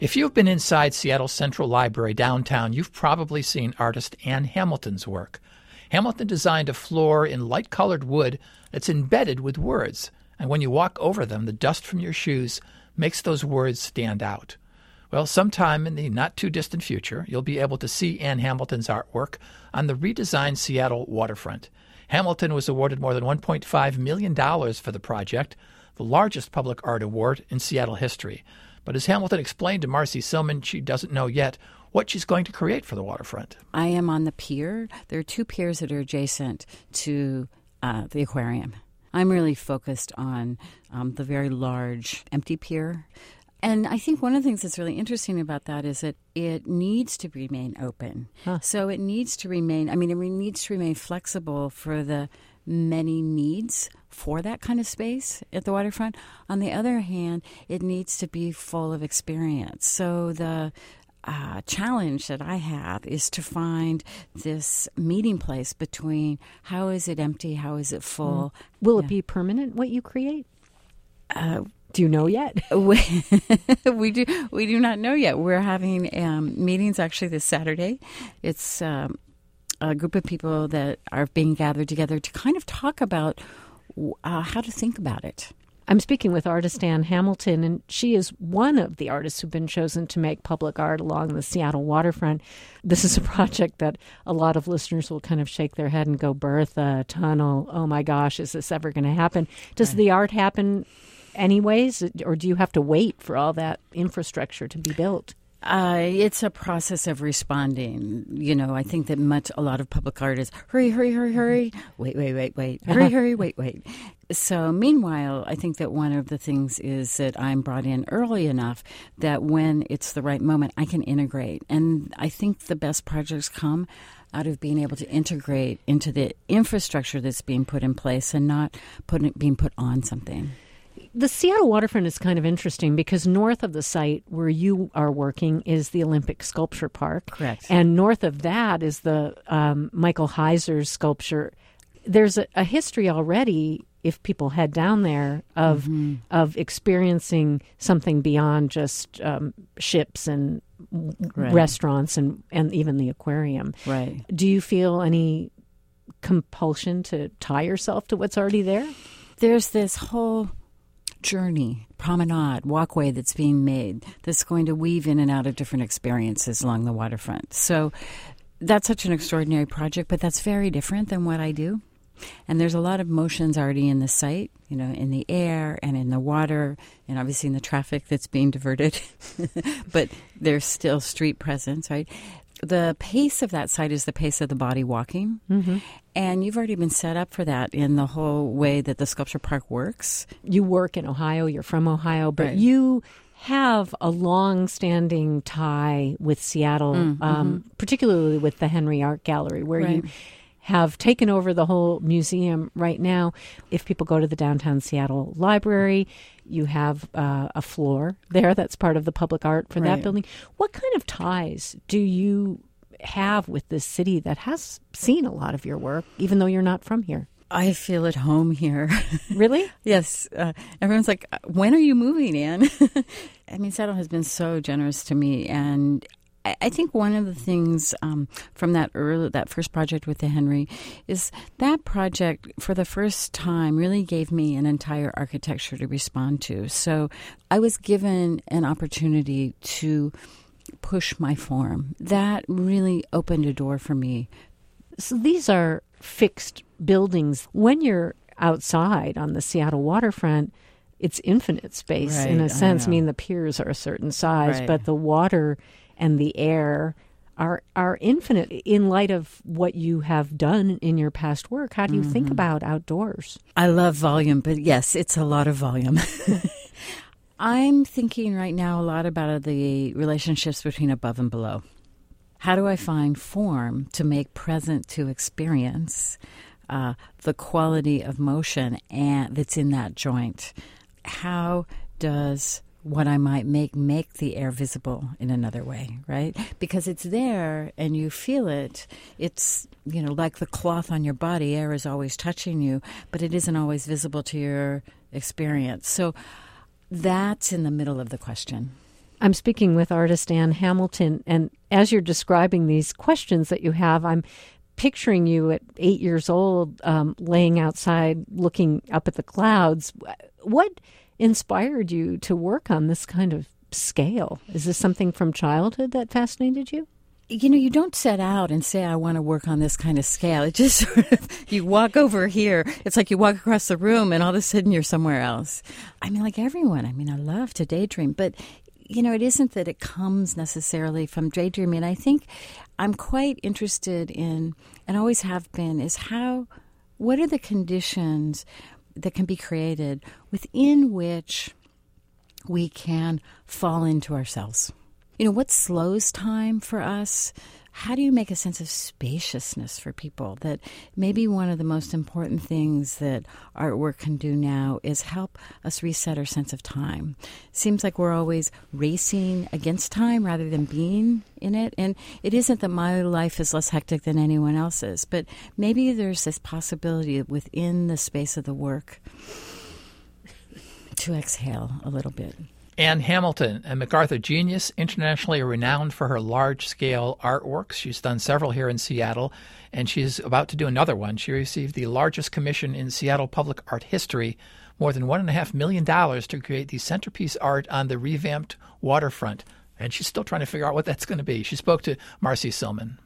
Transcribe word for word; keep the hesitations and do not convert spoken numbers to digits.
If you've been inside Seattle Central Library downtown, you've probably seen artist Ann Hamilton's work. Hamilton designed a floor in light-colored wood that's embedded with words, and when you walk over them, the dust from your shoes makes those words stand out. Well, sometime in the not-too-distant future, you'll be able to see Ann Hamilton's artwork on the redesigned Seattle waterfront. Hamilton was awarded more than one point five million dollars for the project, the largest public art award in Seattle history. But as Hamilton explained to Marcy Silman, she doesn't know yet what she's going to create for the waterfront. I am on the pier. There are two piers that are adjacent to uh, the aquarium. I'm really focused on um, the very large empty pier. And I think one of the things that's really interesting about that is that it needs to remain open. Huh. So it needs to remain, I mean, it needs to remain flexible for the many needs for that kind of space at the waterfront. On the other hand, it needs to be full of experience. So the uh, challenge that I have is to find this meeting place between how is it empty, how is it full. Mm. Will yeah. it be permanent, what you create? Uh, do you know yet? we, we do. We do not know yet. We're having um, meetings actually this Saturday. It's um, a group of people that are being gathered together to kind of talk about uh, how to think about it. I'm speaking with artist Ann Hamilton, and she is one of the artists who've been chosen to make public art along the Seattle waterfront. This is a project that a lot of listeners will kind of shake their head and go, Bertha, tunnel, oh my gosh, is this ever going to happen? Does right. the art happen anyways, or do you have to wait for all that infrastructure to be built? Uh, it's a process of responding. You know, I think that much, a lot of public art is hurry, hurry, hurry, hurry, wait, wait, wait, wait, hurry, hurry, wait, wait. So meanwhile, I think that one of the things is that I'm brought in early enough that when it's the right moment, I can integrate. And I think the best projects come out of being able to integrate into the infrastructure that's being put in place and not put, being put on something. The Seattle waterfront is kind of interesting because north of the site where you are working is the Olympic Sculpture Park. Correct. And north of that is the um, Michael Heiser's sculpture. There's a, a history already, if people head down there, of mm-hmm. of experiencing something beyond just um, ships and right. restaurants and, and even the aquarium. Right. Do you feel any compulsion to tie yourself to what's already there? There's this whole journey, promenade, walkway that's being made that's going to weave in and out of different experiences along the waterfront. So that's such an extraordinary project, but that's very different than what I do. And there's a lot of motions already in the site, you know, in the air and in the water and obviously in the traffic that's being diverted. But there's still street presence, right? The pace of that site is the pace of the body walking. Mm-hmm. And you've already been set up for that in the whole way that the Sculpture Park works. You work in Ohio, you're from Ohio, but right. you have a long-standing tie with Seattle, mm-hmm. um, particularly with the Henry Art Gallery, where right. you have taken over the whole museum right now. If people go to the downtown Seattle Library, you have uh, a floor there that's part of the public art for right. that building. What kind of ties do you have with this city that has seen a lot of your work, even though you're not from here? I feel at home here. Really? Yes. Uh, everyone's like, when are you moving, Ann? I mean, Seattle has been so generous to me, and I think one of the things um, from that early, that first project with the Henry is that project for the first time really gave me an entire architecture to respond to. So I was given an opportunity to push my form. That really opened a door for me. So these are fixed buildings. When you're outside on the Seattle waterfront, it's infinite space right, in a sense. I, I mean, the piers are a certain size, right. but the water and the air are are infinite in light of what you have done in your past work. How do you mm-hmm. think about outdoors? I love volume, but yes, it's a lot of volume. I'm thinking right now a lot about the relationships between above and below. How do I find form to make present to experience uh, the quality of motion and that's in that joint? How does what I might make make the air visible in another way, right? Because it's there and you feel it. It's, you know, like the cloth on your body. Air is always touching you, but it isn't always visible to your experience. So that's in the middle of the question. I'm speaking with artist Ann Hamilton, and as you're describing these questions that you have, I'm picturing you at eight years old, um, laying outside, looking up at the clouds. What inspired you to work on this kind of scale? Is this something from childhood that fascinated you? You know, you don't set out and say, I want to work on this kind of scale. It just sort of, you walk over here. It's like you walk across the room and all of a sudden you're somewhere else. I mean, like everyone. I mean, I love to daydream. But, you know, it isn't that it comes necessarily from daydreaming. I think I'm quite interested in, and always have been, is how, what are the conditions that can be created within which we can fall into ourselves? You know, what slows time for us? How do you make a sense of spaciousness for people? That maybe one of the most important things that artwork can do now is help us reset our sense of time. Seems like we're always racing against time rather than being in it. And it isn't that my life is less hectic than anyone else's, but maybe there's this possibility within the space of the work to exhale a little bit. Ann Hamilton, a MacArthur genius, internationally renowned for her large-scale artworks. She's done several here in Seattle, and she's about to do another one. She received the largest commission in Seattle public art history, more than one point five million dollars to create the centerpiece art on the revamped waterfront. And she's still trying to figure out what that's going to be. She spoke to Marcy Silman.